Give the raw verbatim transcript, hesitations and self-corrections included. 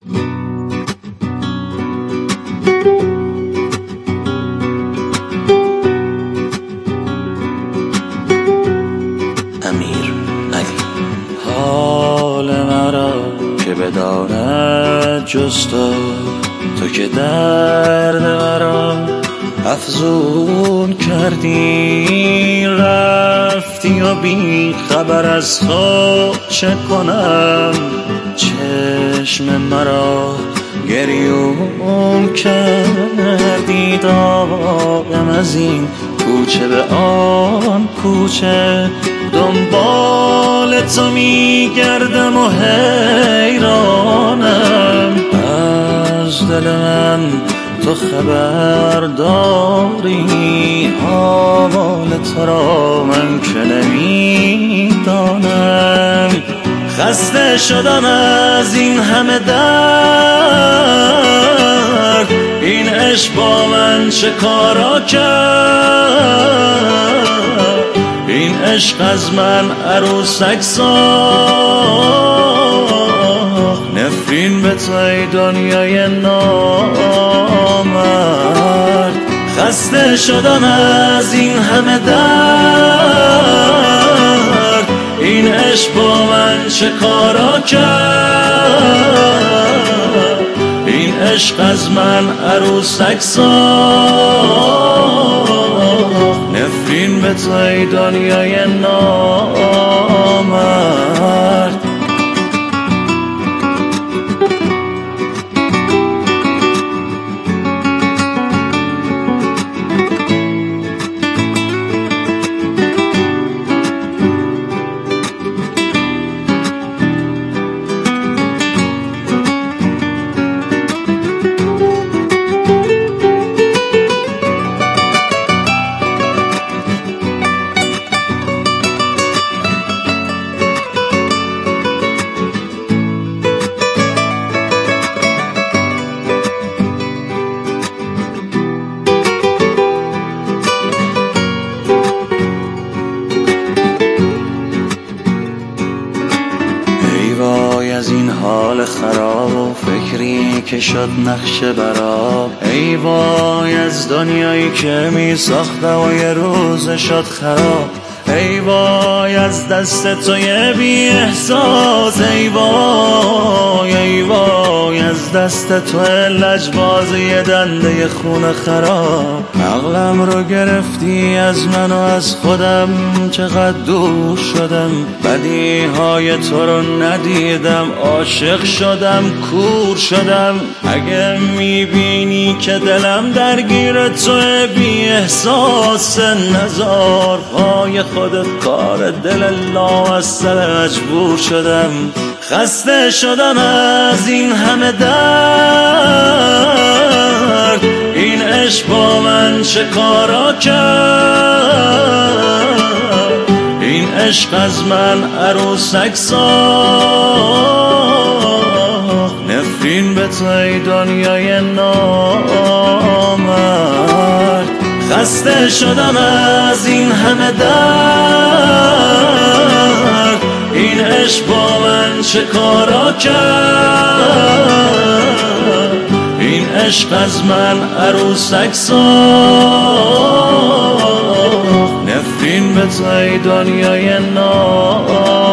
امیر علی. حال مرا که بداند جز تو، تو که درد مرا افزون کردی، رفتی و بی خبر از تو چه کنم، چشم مرا گریون کردی، دائم از این کوچه به آن کوچه دنبال تو میگردم و حیرانم، از دل من تو خبر داری، آوال تو را من که نمیدانم، خسته شدم از این همه درد، این عشق با من چه کارا کرد، این عشق از من عروسک ساخت، نفرین به تو ای دنیای نامرد، خسته شدم از این همه درد، این عشق با من چه کارا کرد، این عشق از من عروسک ساخت، نفرین به تو ای دنیای نامرد. از این حال خراب و فکری که شد نقش براب، ای وای از دنیایی که می ساختم و یه روز شد خراب، ای وای از دست توی بی احساس، ای وای ای وای از دست تو لجباز یه دنده خون خراب، عقلم رو گرفتی از من و از خودم، چقدر دور شدم، بدی های تو رو ندیدم، عاشق شدم کور شدم، اگه میبینی که دلم درگیر تو بی احساس، نزار پای خودت کار دل لامصب، مجبور شدم، خسته شدم از این همه درد، این عشق با من چه کارا کرد، این عشق از من عروسک ساخت، نفرین به تو ای دنیای نامرد، خسته شدم از این همه درد، این عشق با من چه کارا کرد، این عشق از من عروسک ساخت، نفرین به تو ای دنیای نامرد.